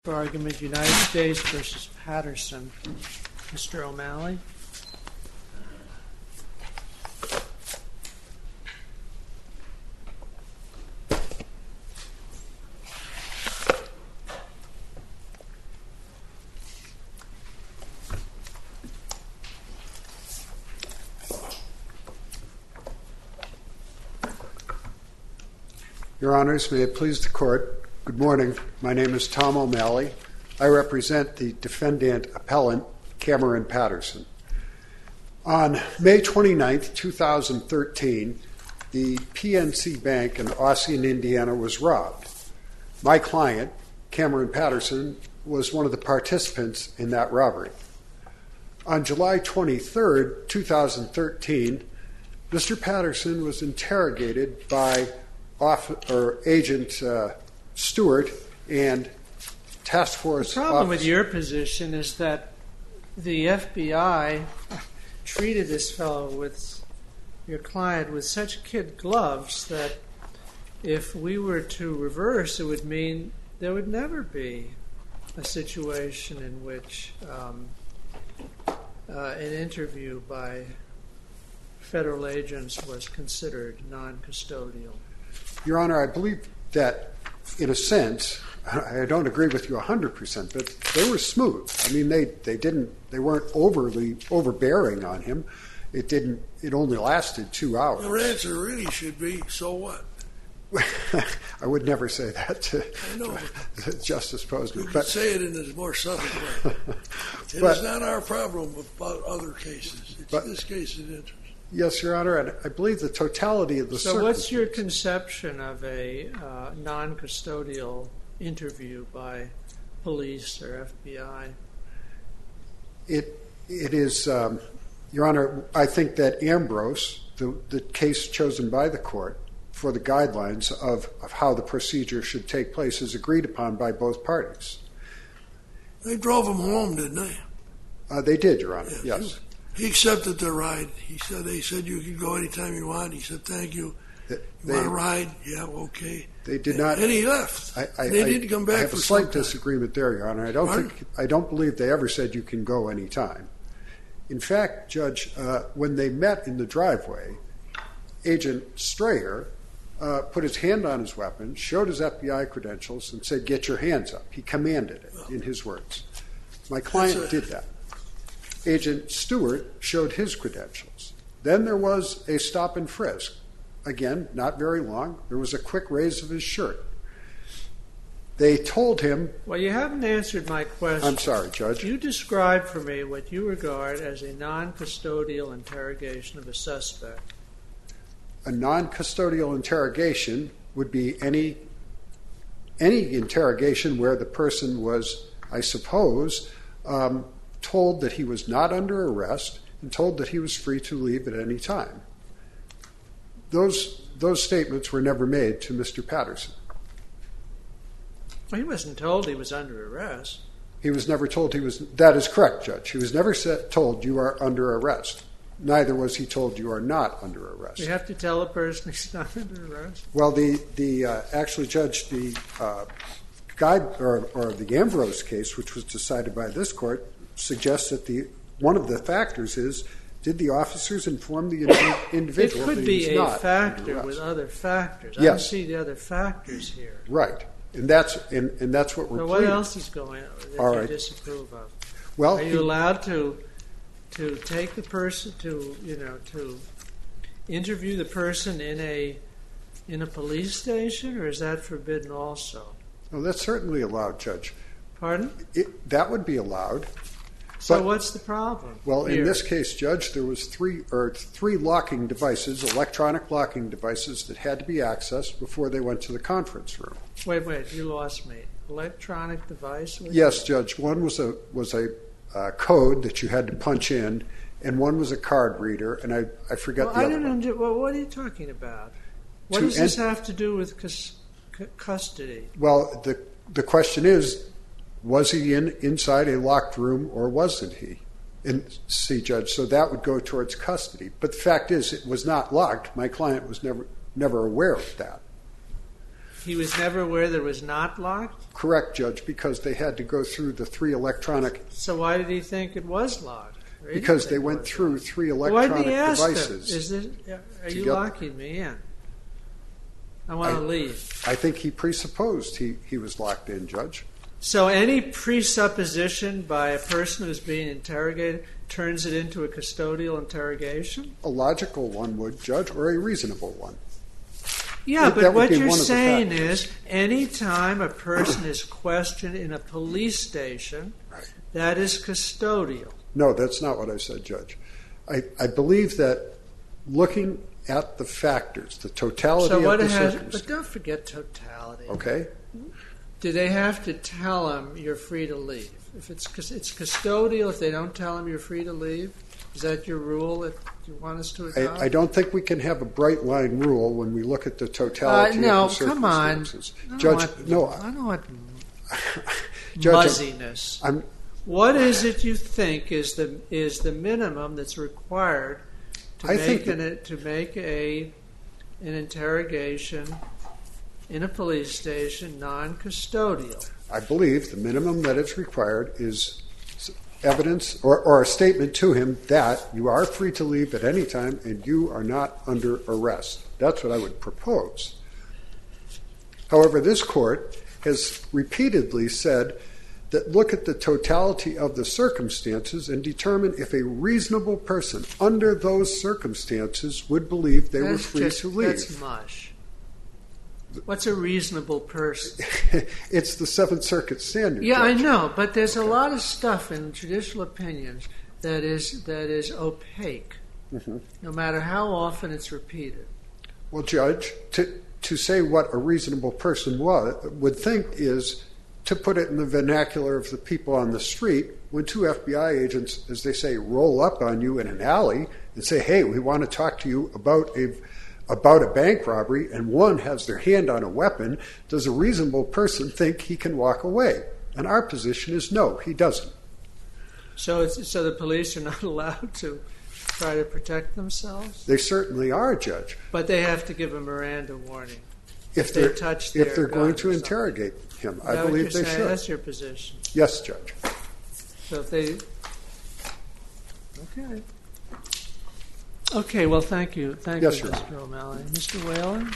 For argument, United States v. Patterson. Mr. O'Malley. Your Honors, may it please the Court. Good morning. My name is Tom O'Malley. I represent the defendant appellant, Cameron Patterson. On May 29, 2013, the PNC Bank in Ossian, Indiana was robbed. My client, Cameron Patterson, was one of the participants in that robbery. On July 23, 2013, Mr. Patterson was interrogated by Agent Stewart and task force. The problem with your position is that the FBI treated this fellow, with your client, with such kid gloves that if we were to reverse, it would mean there would never be a situation in which an interview by federal agents was considered non-custodial. Your Honor, I believe that, in a sense, I don't agree with you 100%, but they were smooth. I mean, they weren't overbearing on him. It only lasted 2 hours. Your answer really should be, so what? I would never say that to Justice Posner. You could say it in a more subtle way. It's not our problem about other cases. It's this case that interests. Yes, Your Honor, and I believe the totality of the So what's your conception of a non-custodial interview by police or FBI? It is, Your Honor, I think that Ambrose, the case chosen by the court for the guidelines of how the procedure should take place, is agreed upon by both parties. They drove him home, didn't they? They did, Your Honor, yes. He accepted the ride. They said you could go anytime you want. He said, thank you. You want a ride? Yeah, okay. They did not. And he left. They didn't come back. I have a slight disagreement there, Your Honor. I don't believe they ever said you can go anytime. In fact, Judge, when they met in the driveway, Agent Strayer put his hand on his weapon, showed his FBI credentials, and said, "Get your hands up." He commanded it, in his words. My client did that. Agent Stewart showed his credentials. Then there was a stop and frisk. Again, not very long. There was a quick raise of his shirt. They told him... Well, you haven't answered my question. I'm sorry, Judge. You described for me what you regard as a non-custodial interrogation of a suspect. A non-custodial interrogation would be any interrogation where the person was, I suppose, told that he was not under arrest and told that he was free to leave at any time. Those statements were never made to Mr. Patterson. Well, he wasn't told he was under arrest. He was never told he was... That is correct, Judge. He was never told you are under arrest. Neither was he told you are not under arrest. You have to tell a person he's not under arrest? Well, actually, Judge, the Ambrose case, which was decided by this court, suggests that one of the factors is, did the officers inform the individual that he was not under arrest? It could be a factor with other factors. Yes. I don't see the other factors here. Right. And that's what we're So pleading. What else is going on that you disapprove of? Well, are you allowed to take the person to interview the person in a police station, or is that forbidden also? Well, that's certainly allowed, Judge. Pardon? That would be allowed. So what's the problem? Well, in this case, Judge, there was three locking devices, electronic locking devices, that had to be accessed before they went to the conference room. Wait, you lost me. Electronic device? Yes, Judge. One was a code that you had to punch in, and one was a card reader, and I forget the other one. Well, what are you talking about? What does this have to do with custody? Well, the question is, was he inside a locked room or wasn't he? See, Judge, so that would go towards custody. But the fact is, it was not locked. My client was never aware of that. He was never aware that it was not locked? Correct, Judge, because they had to go through the 3 electronic... So why did he think it was locked? Because they went through 3 electronic devices. Are you locking me in? I want to leave. I think he presupposed he was locked in, Judge. So any presupposition by a person who's being interrogated turns it into a custodial interrogation? A logical one would, Judge, or a reasonable one. Yeah, but what you're saying is any time a person is questioned in a police station, that is custodial. No, that's not what I said, Judge. I believe that looking at the factors, the totality of the circumstances... But don't forget totality. Okay. Do they have to tell him you're free to leave? If it's custodial, if they don't tell him you're free to leave, is that your rule that you want us to adopt? I don't think we can have a bright line rule when we look at the totality of the circumstances. Come on. Judge, I don't want muzziness. What is it you think is the minimum that's required to make an interrogation in a police station non-custodial? I believe the minimum that is required is evidence or a statement to him that you are free to leave at any time and you are not under arrest. That's what I would propose. However, this court has repeatedly said that look at the totality of the circumstances and determine if a reasonable person under those circumstances would believe they were free to leave. That's mush. What's a reasonable person? It's the Seventh Circuit standard. Yeah, Judge. I know, but there's a lot of stuff in judicial opinions that is opaque, no matter how often it's repeated. Well, Judge, to say what a reasonable person would think is to put it in the vernacular of the people on the street. When 2 FBI agents, as they say, roll up on you in an alley and say, hey, we want to talk to you about a bank robbery, and one has their hand on a weapon, does a reasonable person think he can walk away? And our position is no, he doesn't. So the police are not allowed to try to protect themselves? They certainly are, Judge. But they have to give a Miranda warning if they're going to interrogate him. I believe they should. That's your position. Yes, Judge. So if they... Okay, well, thank you. Thank you, Mr. O'Malley. Mr. Whalen?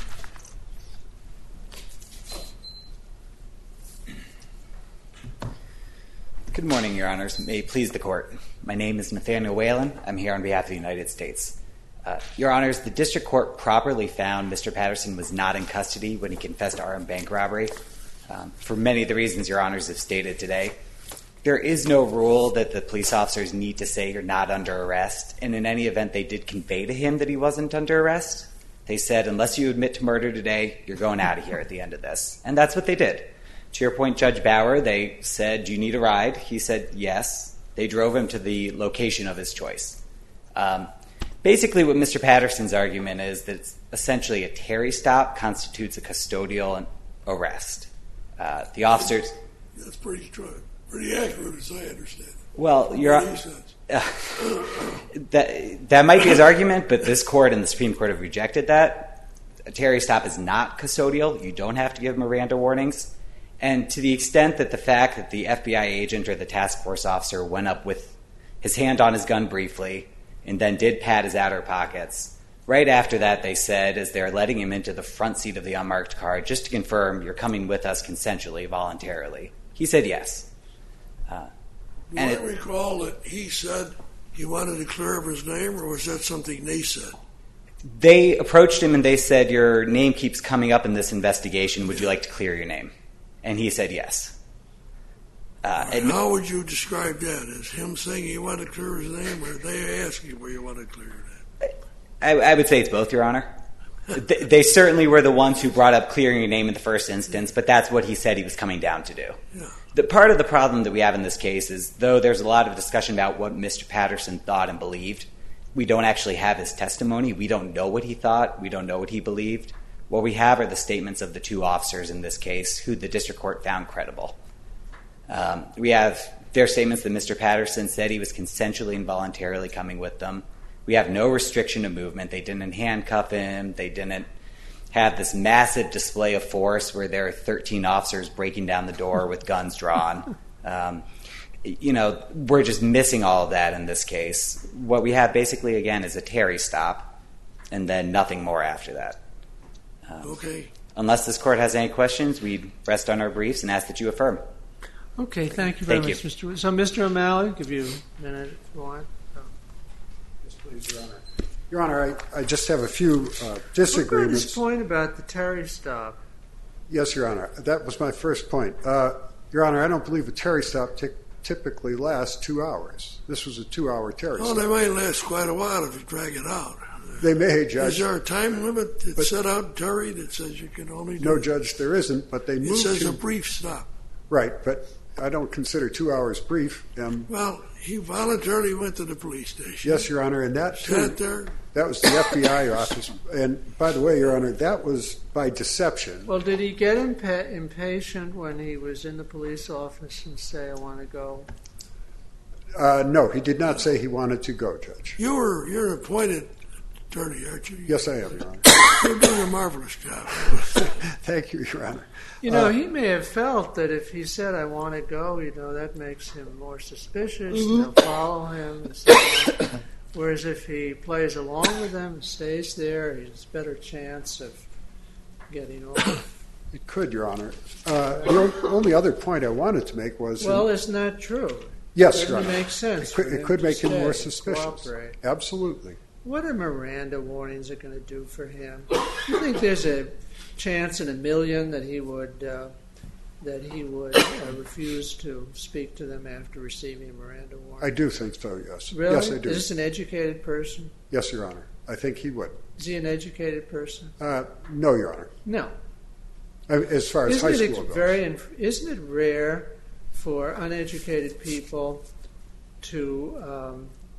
Good morning, Your Honors. May it please the Court. My name is Nathaniel Whalen. I'm here on behalf of the United States. Your Honors, the District Court properly found Mr. Patterson was not in custody when he confessed to armed bank robbery. For many of the reasons Your Honors have stated today, there is no rule that the police officers need to say you're not under arrest, and in any event, they did convey to him that he wasn't under arrest. They said, unless you admit to murder today, you're going out of here at the end of this. And that's what they did. To your point, Judge Bauer, they said, do you need a ride? He said, yes. They drove him to the location of his choice. Basically, what Mr. Patterson's argument is that it's essentially a Terry stop constitutes a custodial arrest. The officers... That's pretty strong. Pretty accurate, as I understand it. Well, that might be his argument, but this court and the Supreme Court have rejected that. A Terry stop is not custodial. You don't have to give Miranda warnings. And to the extent that the fact that the FBI agent or the task force officer went up with his hand on his gun briefly and then did pat his outer pockets, right after that they said, as they're letting him into the front seat of the unmarked car, just to confirm you're coming with us consensually, voluntarily. He said yes. Do I recall that he said he wanted to clear up his name, or was that something they said? They approached him and they said, your name keeps coming up in this investigation. Would you like to clear your name? And he said yes. How would you describe that? As him saying he wanted to clear his name, or they asking where you want to clear your name? I would say it's both, Your Honor. They certainly were the ones who brought up clearing your name in the first instance, but that's what he said he was coming down to do. Yeah. The part of the problem that we have in this case is, though there's a lot of discussion about what Mr. Patterson thought and believed, we don't actually have his testimony. We don't know what he thought. We don't know what he believed. What we have are the statements of the 2 officers in this case who the district court found credible. We have their statements that Mr. Patterson said he was consensually and voluntarily coming with them. We have no restriction of movement. They didn't handcuff him. They didn't have this massive display of force where there are 13 officers breaking down the door with guns drawn. We're just missing all of that in this case. What we have basically, again, is a Terry stop, and then nothing more after that. Okay. Unless this court has any questions, we rest on our briefs and ask that you affirm. Okay, thank you very much, Mr. So, Mr. O'Malley, give you a minute if you want. Yes, please, Your Honor. Your Honor, I just have a few disagreements. What about this point about the Terry stop? Yes, Your Honor. That was my first point. Your Honor, I don't believe a Terry stop typically lasts 2 hours. This was a 2-hour Terry stop. Oh, they might last quite a while if you drag it out. They may, Judge. Is there a time limit that's set out, Terry, that says you can only do No, Judge, there isn't, but they moved It says a brief stop. Right, but I don't consider 2 hours brief. Well, he voluntarily went to the police station. Yes, Your Honor, and that Sat there. That was the FBI office. And by the way, Your Honor, that was by deception. Well, did he get impatient when he was in the police office and say, I want to go? No, he did not say he wanted to go, Judge. You're an appointed attorney, aren't you? Yes, I am, Your Honor. You're doing a marvelous job. Thank you, Your Honor. He may have felt that if he said, I want to go, that makes him more suspicious. They'll follow him. And so on. Whereas if he plays along with them, stays there, he has a better chance of getting off. It could, Your Honor. The only other point I wanted to make was... Well, isn't that true? Yes, Your Honor. It makes sense. It could make him more stay, suspicious. cooperate. Absolutely. What are Miranda warnings are going to do for him? Do you think there's a chance in a million that he would refuse to speak to them after receiving a Miranda warning? I do think so, yes. Really? Yes, I do. Is this an educated person? Yes, Your Honor. I think he would. Is he an educated person? No, Your Honor. No. As far as high school goes. Isn't it rare for uneducated people to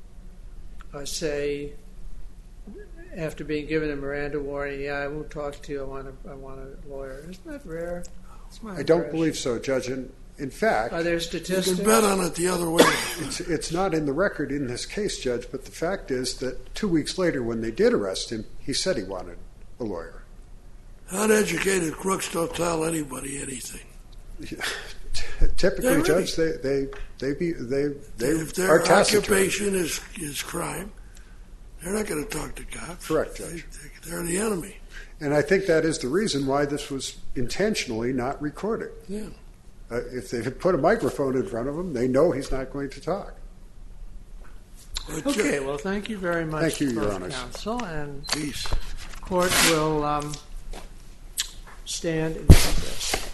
say, after being given a Miranda warning, I won't talk to you, I want a lawyer? Isn't that rare? I don't believe so, Judge. In fact... Are there statistics? You can bet on it the other way. It's not in the record in this case, Judge, but the fact is that 2 weeks later when they did arrest him, he said he wanted a lawyer. Uneducated crooks don't tell anybody anything. Typically, Judge, they if their are taciturn. occupation is crime, they're not going to talk to cops. Correct, Judge. They're the enemy. And I think that is the reason why this was intentionally not recorded. Yeah. If they had put a microphone in front of him, they know he's not going to talk. Okay, well, thank you very much, Thank you, Your Honor. Counsel, and Peace. court will stand in recess.